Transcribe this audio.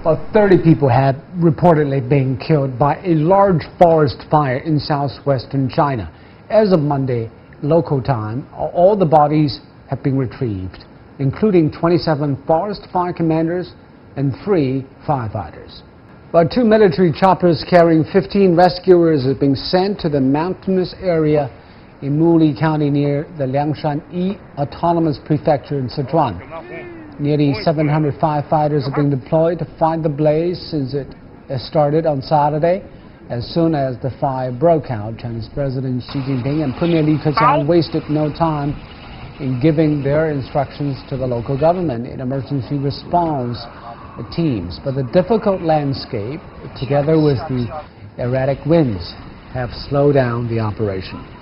Well, 30 people have reportedly been killed by a large forest fire in southwestern China. As of Monday, local time, all the bodies have been retrieved, including 27 forest fire commanders and 3 firefighters. But 2 military choppers carrying 15 rescuers have been sent to the mountainous area in Muli County near the Liangshan-Yi Autonomous Prefecture in Sichuan. Nearly 700 firefighters have been deployed to fight the blaze since it started on Saturday. As soon as the fire broke out, Chinese President Xi Jinping and Premier Li Keqiang wasted no time in giving their instructions to the local government in emergency response teams. But the difficult landscape, together with the erratic winds, have slowed down the operation.